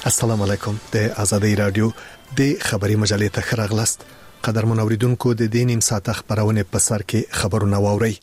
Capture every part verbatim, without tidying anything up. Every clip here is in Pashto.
السلام علیکم. د آزادۍ رادیو د خبري مجلې ته خراغلاست. قدرمن اوریدونکو د دې نیم ساعت خبرونه په سر کې خبرونه واوري.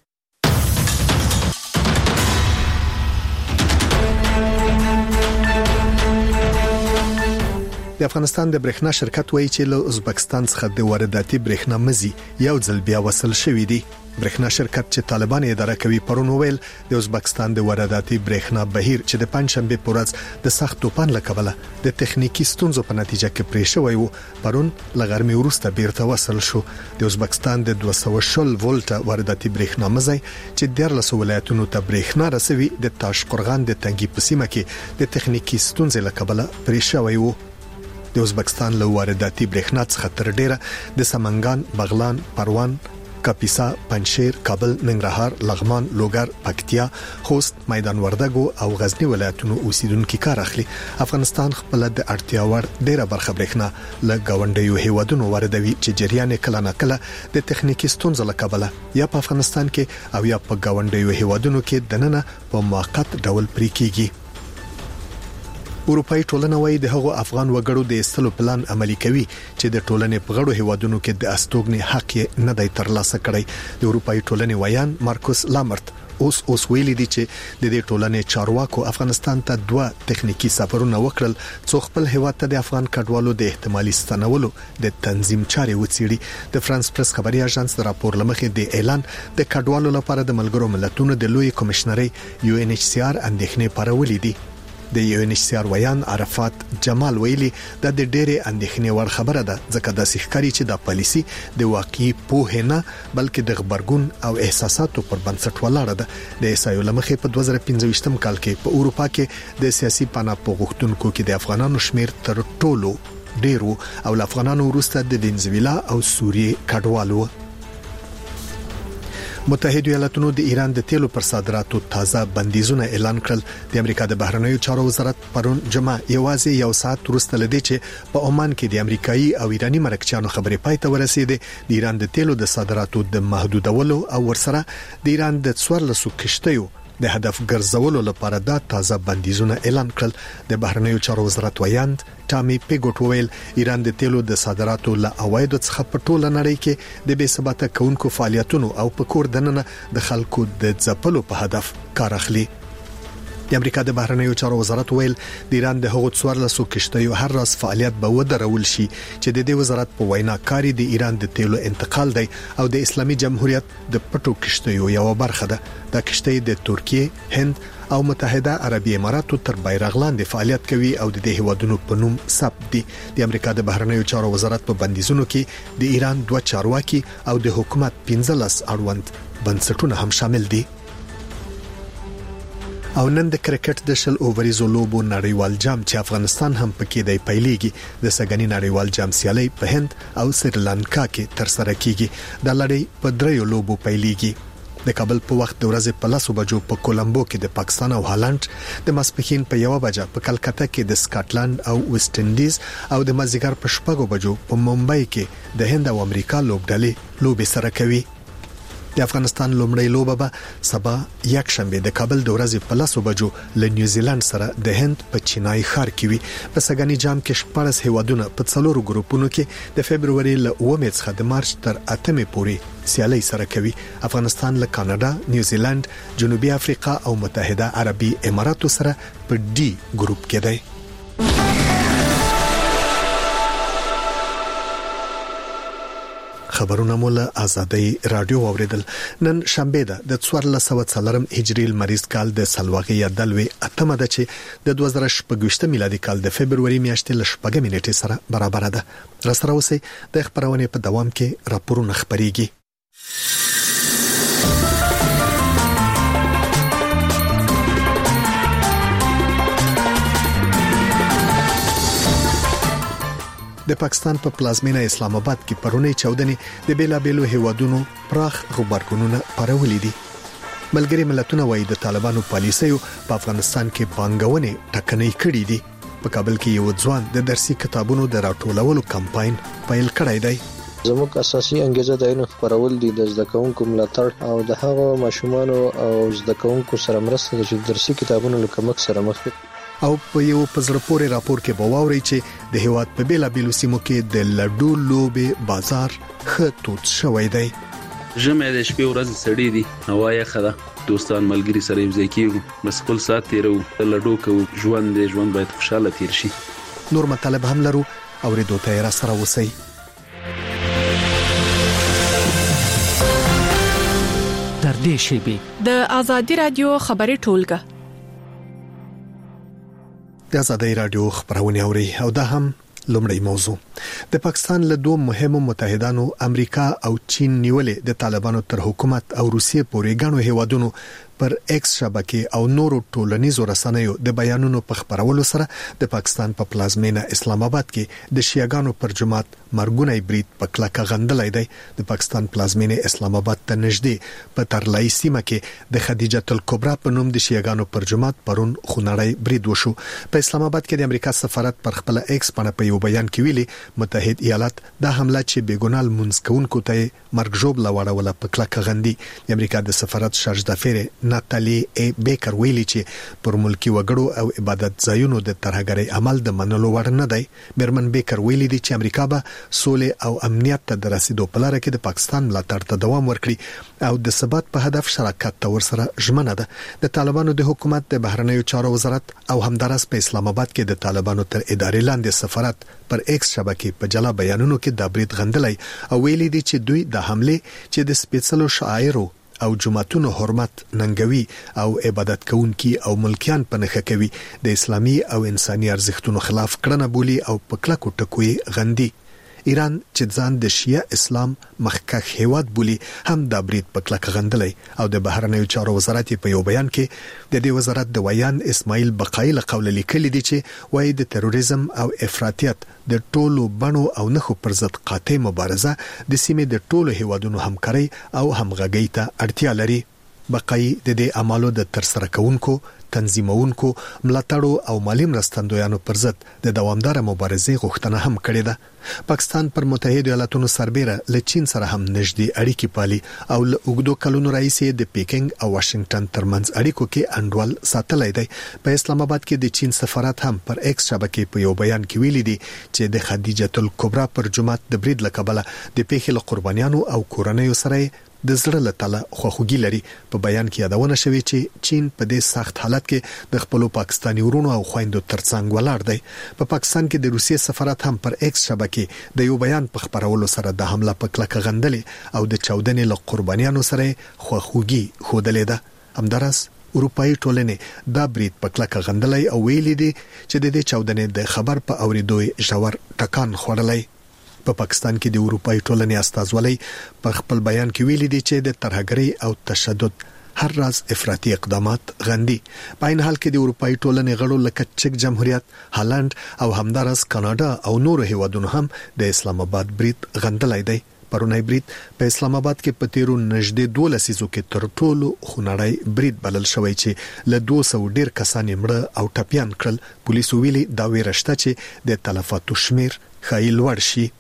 د افغانستان د برېښنا شرکت وایي چې له ازبکستان څخه د وارداتي برېښنا مزي یو ځل بیا وصل شوې دي. برېښنا شرکت چې طالبان اداره کوي پرون ویل د ازبکستان د وارداتي برېښنا بهیر چې د پنځشنبه په ورځ د سخت طوفان له کبله د تخنیکی ستونزو په نتیجه کې پرې شوی وو، پرون لغرمې وروسته بیرته وصل شو. د ازبکستان د دوه سوه شل ولټه وارداتي برېښنا مزي چې دیارلس ولایتونو ته برېښنا رسوي د تاشقرغان د تنګي په سیمه کې د تخنیکی ستونزې له کبله پرې شوی وو. د ازبکستان له وارداتي برېښنا څخه تر ډیره د سمنګان، بغلان، پروان، کاپیسا، پنجشیر، کابل، ننګرهار، لغمان، لوګر، پکتیا، خوست، میدان وردګو او غزنی ولایتونو اوسیدونکو کار اخلي. افغانستان خپل د اړتیا وړ ډیره برخه برېښنا له گاونډیو هیوادونو واردوي چې جریان کله نه کله د تخنیکی ستونزو له کبله یا په افغانستان کې او یا په گاونډیو هیوادونو کې دننه په موقت ډول پرې کیږي. اروپאי ټولنه وايي د هغو افغان وګړو د استلو پلان عملي کوي چې د ټولنې په غړو هیوادونو کې د استوګنې حق یې نه دی ترلاسه کړی. د اروپאי ټولنې ویان مارکوس لامرت اوس اوس ویلي دي چې د دې ټولنې چارواکو افغانستان ته دوه تخنیکی سفرونه وکړل څو خپل هیواد ته د افغان کډوالو د احتمالي ستنولو د تنظیم چارې وڅېړي. د فرانس پریس خبري اژانس د راپور لمخې د اعلان د کډوالو لپاره د ملګرو ملتونو د لوی کمشنري یو ان ایچ سی آر اندېښنې پارولې دي. د یو ان ایچ سی آر ویان عرفات جمال ویلي دا د ډېرې اندېښنې وړ خبره ده ځکه د سیخکاری چې د پالیسی د واقعي پوهه نه بلکې د خبرګون او احساساتو پر بنسټ ولاړه ده. د اسایو لمخې په دوه زره پنځه کال کې په اروپا کې د سیاسي پناه غوښتونکو کې د افغانانو شمیر تر ټولو ډیرو او د افغانانو وروسته د وینزویلا او سوریې کډوالو. متحده ایالاتونو د ایران د تیلو پر صادراتو تازه بندیزونه اعلان کړل. د امریکا د بهرنیو چارو وزارت پرون جمعه یوازې یو ساعت وروسته لدی چې په عمان کې د امریکایي او ایرانی مرکچیانو خبرې پای ته ورسېده. د ایران د تیلو د صادراتو د محدودولو او ورسره د ایران د څوارلسو کشتیو د هدف ګرځولو لپاره دا تازه بندیزونه اعلان کړل. د بهرنیو چارو وزارت ویاند ټامي پیګوټ ویل ایران د تیلو د صادراتو له عوایدو څخه په ټوله نړۍ کې د بې ثباته کونکو فعالیتونو او په کور دننه د خلکو د ځپلو په هدف کار اخلي. د امریکا د بهرنیو چارو وزارت ویل د ایران د هغو څوارلسو کشتیو هر راز فعالیت به ودرول شي چې د دې وزارت په وینا کاری د ایران د تیلو انتقال دی او د اسلامي جمهوریت د پټو کشتیو یو برخه ده. دا کشتۍ د ترکیه، هند او متحده عربی اماراتو تر بیرغ لاندې فعالیت کوي او د دې هیوادونو په نوم ثبت دي. د امریکا د بهرنیو چارو وزارت په بندیزونو کې د ایران دوه چارواکي او د حکومت پنځلس اړوند بنسټونه هم شامل دي. او نن د کرکټ د شل اووريزو لوبو نړیوال جام چې افغانستان هم پکې دی پیلېږي. د سګنی نړیوال جام سیالي په هند او سریلانکا کې تر سره کیږي. د لړۍ په دریو لوبو پیلېږي. د کابل په وخت د ورځې په لسو بجو په کولمبو کې د پاکستان او هالند، د ماسپښین په یو بجه په کلکته کې د سکاټلند او ویسټ انډیز او د مازیګر په شپږو بجو په ممبئی کې د هند او امریکا لوبډلې لوبې سره کوي. د افغانستان لومړی لوبه به سبا یک شنبه د کابل د ورځې په لسو بجو له نیوزیلند سره د هند په چینای ښار کې وي. په سګنی جام کې شپږ هیوادونه په څلورو ګروپونو کې د فبرवरी له اوومې څخه د مارچ تر اتمې پورې سیالي سره کوي. افغانستان له کاناډا، نیوزیلند، جنوبي افریقا او متحده عربي اماراتو سره په ډي ګروپ کې دی. خبرونه مولا آزادۍ رادیو اوریدل. نن شنبه ده د څوارلس سوه څلورم هجري لمریز کال د سلواغې یا دلوي اتمه ده چې د دوه زره شپږ میلادي کال د فبرवरी میاشتې له شپږمې نیټې سره برابر ده. را سره اوسئ د خبرونه په دوام کې راپورونه خبريږي. د پاکستان په پلازمینه اسلام آباد کې پرونی چودنې د بیلابیلو هیوادونو پراخ خبرګونونه پرولې دي. ملګری ملتونه وايي د طالبانو پالیسیو په افغانستان کې پانګونې ټکنۍ کړې دي. په کابل کې یو ځوان د درسي کتابونو د راټولولو کمپاین پیل کړی دی. زموږ اساسي انګیزه د علم خپرول دي، د زده کوونکو ملاتړ او د هغو ماشومانو او زده کوونکو سره مرسته چې درسي کتابونو له کمښت سره مخ دي. او په یو پزړه پورې راپور کې بواوري چې د هیواد په بیلا بیلو سیمو کې د لډو لوبې بازار خطوط شوی دی. ژمه د شپې ورځ سړې دي، هوا یې خده، دوستان ملګری سره یو ځای کېږو، بس خپل سات تیرو، لډو کوو، ژوند دی، ژوند باید خوشاله تیر شي. نور مطالب هم لرو، اوریدو ته را سره اوسئ. در دې شیبه د آزادي رادیو خبري ټولګه د آزادي رادیو خبرونه اوري او دا هم لومړی موضوع. د پاکستان له دوه مهمو متحدانو امریکا او چین نیولې د طالبانو تر حکومت او روسیې پورې غنو هیوادونو پر ایکس شبکې او نورو ټولنیزو رسنیو د بیانونو په خبرولو سره د پاکستان په پلازمینه اسلام آباد کې د شیعاګانو پر جماعت مرګونی برید په کلکه غندلای دی. د پاکستان پلازمینه اسلام آباد ته نږدې په ترلای سیمه کې د خدیجه الکبرا په نوم د شیعاګانو پر جماعت پرون خونړی برید وشو. په اسلام آباد کې د امریکا سفارت پر خپل ایکس باندې په یو بیان کې ویلي متحد ایالات د حمله چې بیګونال منځکونکو ته مرګ جوړ لوړول په کلکه غندي. د امریکا د سفارت شارج دافیر ناتالی ای بیکر ویلي چې پر ملکی وګړو او عبادت ځایونو د ترهګرۍ عمل د منلو وړ نه دی. میرمن بیکر ویلي دي چې امریکا به سولې او امنیت ته د رسیدو په لار کې د پاکستان ملاتړ ته دوام ورکړي او د ثبات په هدف شراکت ته ورسره ژمنه ده. د طالبانو د حکومت د بهرنیو چارو وزارت او همدارس په اسلام آباد کې د طالبانو تر ادارې لاندې سفارت پر ایکس شبکې په جلا بیانونو کې د برید غندلای او ویلي دي چې دوی د حمله چې د سپیڅلو شاعرو او جماعتونو حرمت ننګوي او عبادت کوونکي او ملکیان په نخښه کوي د اسلامي او انساني ارزښتونو خلاف کړنه بولي او په کلکو ټکوي غندي. ایران چې ځان د شیعه اسلام مخکښ هیواد بولي هم د برید په کلکه غندلای او د بهرنیو چارو وزارت په یو بیان کې د دې وزارت د ویان اسماعیل بقای له قول لیکلي دي چې وایي د تروریزم او افراطیت د ټولو بڼو او نخو پر ضد قاطع مبارزه د سیمې د ټولو هیوادونو همکاري او همغږي ته اړتیا لري. بقای د دې اعمالو د ترسره کوونکو، تنظیمونکو، ملاتړو او مالی مرستندویانو پر ضد د دوامدار مبارزې غوښتنه هم کړې ده. پاکستان پر متحده ایالاتونو سربېره له چین سره هم نږدې اړیکې پالي او له اوږدو کلونو راهیسې د پیکینګ او واشنگټن ترمنځ اړیکو کې انډول ساتلای دی. په اسلام آباد کې د چین سفارت هم پر ایکس شبکې په یو بیان کې ویلي دي چې د خدیجه الکبرا پر جماعت د برید لکبله د پیښې له قربانیانو او کورنیو سره د زړه له تله خوښوږي لري. په بیان کې یادونه شوې چې چین په دې سخت حالت کې د خپل پاکستانی ورونو او خويندو ترڅنګ ولاړ دی. په پاکستان کې د روسیې سفارت هم پر ایکس شبکې د یو بیان په خبرولو سره د حمله په کلکه غندلې او د چاودنې له قربانیانو سره خوښوږي خودلې ده. همدارس اروپאי ټولنې دا برید په کلکه غندلې او ویلي دي چې د دې چاودنې د خبر په اوریدو ژور ټکان خوړلې. په پاکستان کې د اروپאי ټولنې استازولۍ په خپل بیان کې ویلي دي چې د ترهګرۍ او تشدد هر راز افراطي اقدامات غندي. په این حال کې د اروپאי ټولنې غړو لکه چک جمهوریت، هالند او همدارس کاناډا او نورو هیوادونو هم د اسلام آباد برید غندلای دی. پرونی برید په اسلام آباد کې په تیرو نږدې دوه لسیزو کې تر ټولو خونړی برید بلل شوی چې له دوه سوه ډیر کسان مړه او ټپيان کړل. پولیسو ویلي دا ویرشته چې د تلفاتو شمیر ښایي لوړ شي.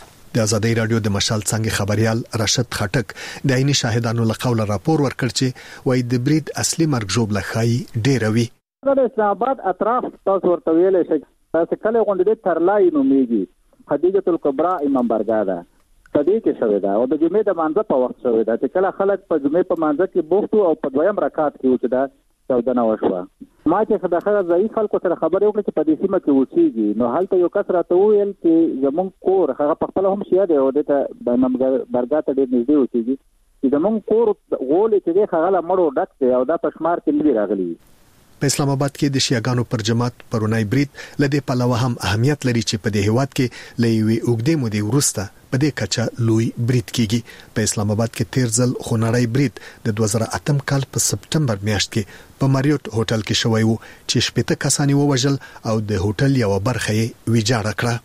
د آزادي رادیو د مشال څنګه خبريال راشد خټک د عیني شاهدانو له قوله راپور ورکړ چې وای د برید اصلي مرګ جوړ لخای ډیر وی. د اسلام آباد اطراف تاسو ورته ویلې شي تاسو کله غونډې ترلای نومېږي خدیجه الکبرا امام برګا ده کدی کې شوې ده او د جمعې د مانځه په وخت شوې ده چې کله خلک په جمعې په مانځه کې بوختو او په دویم رکعت کې وچ ده چودنه وشوه. ما چې خدای ضعیف خلکو سره خبرې وکړې چې په دې سیمه کې اوسېږي نو هلته یو کس راته وویل چې زمونږ کور هغه په خپله هم شیعه دی او دې ته د امام برګا ته ډېر نږدې اوسېږي چې زمونږ کور غولې چې دی هغه له مړو ډک دی او دا په شمار کې نه دي راغلي. په اسلام آباد کې د شیعاګانو پر جماعت پرونی برید لدې پلوه هم اهمیت لري چې په دې هیواد کې لوي اوګدې مودې ورسته په دې کچه لوی برید کیږي. په اسلام آباد کې تیر ځل خونړی برید د دوه زره اتم کال په سپټمبر میاشت کې په ماریوټ هوټل کې شوی وو چې شپږ کسان ووژل او د هوټل یو برخه یې ویجاړه کړه.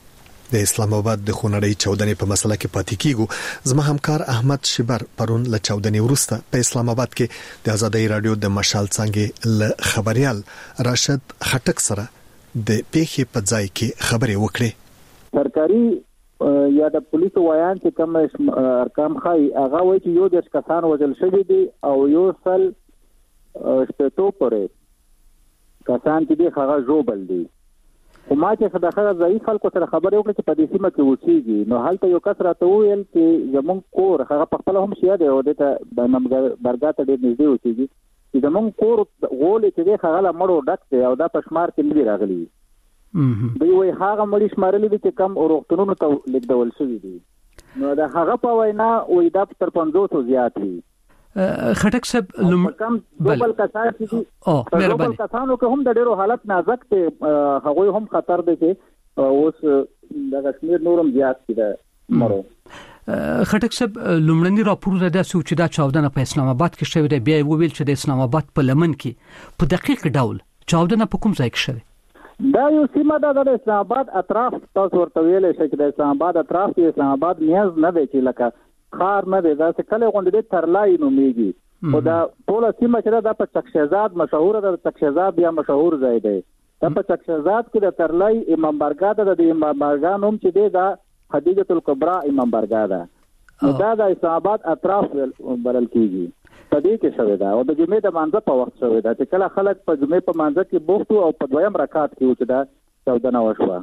د اسلام آباد د خونړی چاودنې په مسله کې پاتې کیږو. زما همکار احمد شبر پرون له چاودنې ورسته په اسلام آباد کې د آزادي رادیو د مشال څنګه له خبريال راشد خټک سره د پیښې په ځای کې خبرې وکړې. سرکاري یا د پولیسو ویان چې کوم ارقام خای هغه وایي چې یو د کسان وژل شوی دي او یو سل شپږ پورې کسان چې دی هغه جوبل دي. خو ما چې خدای ځای خلکو سره خبرې وکړې چې په دې سیمه کې اوسېږي نو هلته یو کس راته وویل چې زموږ کور هغه په خپله هم شیعه دی او دې ته برګا ته ډېر نږدې اوسېږي چې زموږ کور غولې چې دی هغه له مړو ډک دی او دا په شمار کې نه دي راغلي. دوی وایي هغه مړي شمارلي دي چې کم روغتونونو ته لېږدول شوي دي. نو د هغه په وینا وایي دا تر پنځوسو زیات وي. خټک صاحب لم کم دوبل کسان چې او دوبل کسانو کې هم د ډیرو حالت نازک ته هغه هم خطر دی چې اوس د کشمیر نورم زیات دي مرو. خټک صاحب لومړنی راپور د داسې چې دا چاودنه په اسلام آباد کې شوې ده بیا ویل چې د اسلام آباد په لمن کې په دقیق ډول چاودنه په کوم ځای کې شوې؟ دا یو سیمه ده د اسلام آباد اطراف تاسو ورته ویلې شئ چې د اسلام آباد اطراف کې اسلام آباد نیاز نه دی چې لکه خار نه دی دا څه کله غونډې ترلای نومېږي او دا ټول سیمه چې دا په چکشزاد مشهور ده. چکشزاد یا مشهور ځای دی. دا په چکشزاد کې د ترلای امام بارګاه ده. د امام بارګاه نوم چې دی دا خدیجه الکبرا امام بارګاه ده. دا د اسلام آباد اطراف بلل کېږي. په دې کې شوې ده او د جمعې د مانځه په وخت شوې ده چې کله خلک په جمعې په مانځه کې بوخت او په دویم رکعت کې چې دا چاودنه وشوه.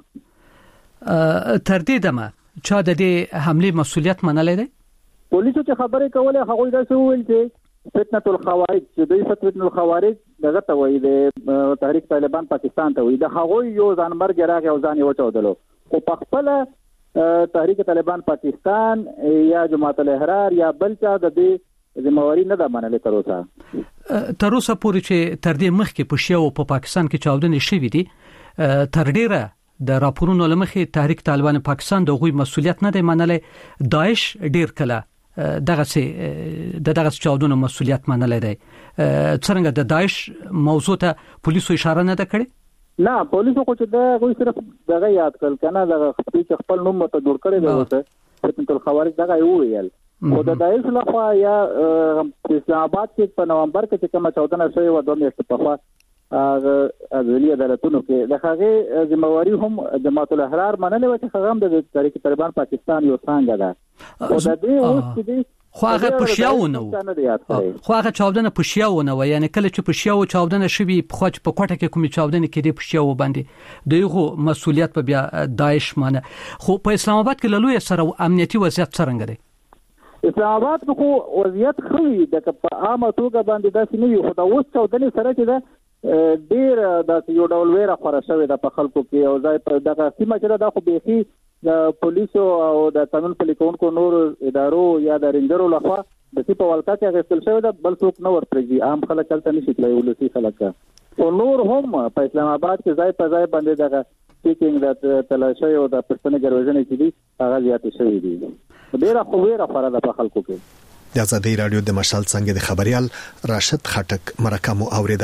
تر دې دمه چا د دې حمله مسؤلیت منلې ده؟ پولیسو چې خبرې کولې هغه دا څه ویل چې فتنه الخوارج چې دوی فتنه الخوارج دغه ته وایي د تحریک طالبان پاکستان ته وایي د هغه یو ځان مرګ راغی او ځان یې وچودلو خو په خپل تحریک طالبان پاکستان یا جماعت الاحرار یا بل چا د دې ذمہواری نه ده منلې تر اوسه. تر اوسه پورې چې تر دې مخکې په شیعو په پاکستان کې چاودنې شوې دي تر ډیره د راپورونو لمخې تحریک طالبان پاکستان د غوي مسؤلیت نه دی منلې. داعش ډیر کله دغه سي د دغه چاودنو مسؤلیت منلې دی. څنګه د داعش موضوع ته پولیسو اشاره نه ده کړې؟ نه پولیسو خو چې دا غوي صرف دغه یاد کړل کنه دغه خپل خپل نوم ته جوړ کړی دی اوسه فتنه الخوارج دغه یو ویل خو د داعش لخوا یا اسلام آباد کې په نومبر کې چې کومه چاودنه شوې و دوه میاشتې په خوا هغه ځلې عدالتونو کې د هغه ذمہواری هم جماعت الاحرار منلې و چې هغه هم د تحریک طالبان پاکستان یو څنګه ده او د دې اوس چې خو هغه پښیاونه خو هغه چاودنه پښیاونه و یعنی کله چې پښیاو چاودنه شوی په خوچ په کوټه کې کومې چاودنه کې دی پښیاو باندې دغه مسؤلیت په بیا داعش مانه. خو په اسلام آباد کې لوی سره امنیتي وضعیت څنګه دی؟ اسلام آباد خو وضعیت خوي د په عامه توګه باندې داسې نه وي خو دا اوس چاودنه سره چې ده ډیر د یو ډول ویره خورا شوې ده په خلکو کې او ځای په دغه سیمه چې دا خو بيخي د پولیسو او د قانون پلي کوونکو نور ادارو یا د رینجرو لخوا د سی په ولکه کې غوښتل شوی ده بل څوک نه ورپرېږي عام خلک تلته نشي تللی ولسی خلک او نور هم په اسلام آباد کې ځای په ځای باندې دغه سپیکینګ د تلاشي او د پښتني ګروژنې چې دي هغه زیات شوی دي ډیر خو ویره خورا ده په خلکو کې. د آزادۍ رادیو د مشال څنګه د خبريال راشد خټک مرکه مو اوریده.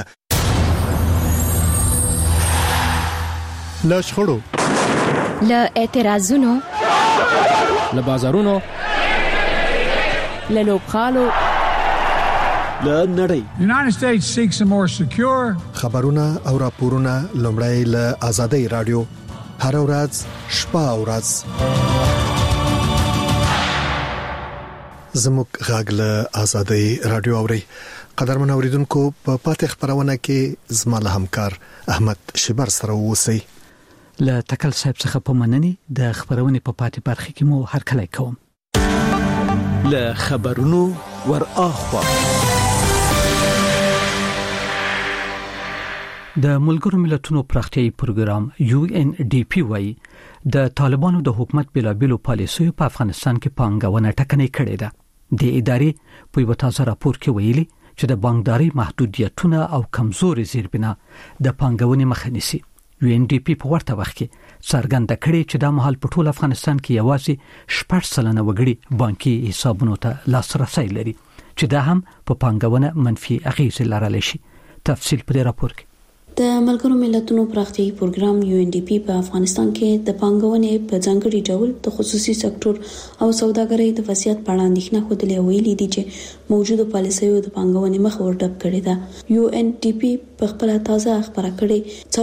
لا شخړو لا اعتراضونو لا بازارونو لا لوبخالو لا نړۍ. United States seeks a more secure خبرونه او راپورونه لومړی له آزادۍ رادیو هر ورځ شپه او ورځ زموږ غږ له آزادۍ رادیو اوري. قدرمن اوریدونکو په پاتې خبرونه کې زموږ همکار احمد شبر سره ووسی. له تکل صاحب څخه په منني د خبرونه په پاتې برخه کې مو هر کله کوم. له خبرونو ور اخوا د ملګرو ملتونو پراختیايي پروګرام یو ان ډي پی وايي د طالبانو د حکومت بلابلو پالیسیو په افغانستان کې پانګونه ټکنۍ کړې ده. د ادارې په یو تازه راپور کې ویلي چې د بانکداري محدودیتونه او کمزوري زیربنا د پانګونې مخه نیسي. یو ان ډي پی په ورته وخت کې څرګنده کړې چې د مهال په ټول افغانستان کې یوازې شپږ سلنه وګړي بانکي حسابونو ته لاسرسي لري چې دا هم په پانګونه منفي اغیز لرلی شي. تفصیل په دې راپور کې. د ملګرو ملتونو پراختیايي پروګرام یو ان ډي پی په افغانستان کې د پانګونې په ځانګړي ډول د خصوصي سکتور او سوداګرۍ د وضعیت په اړه اندېښنه خوده ویلي دي چې موجوده پالیسیو د پانګونې مخ ورډب کړې ده. یو ان ډي پی په خپل تازه خبره کړې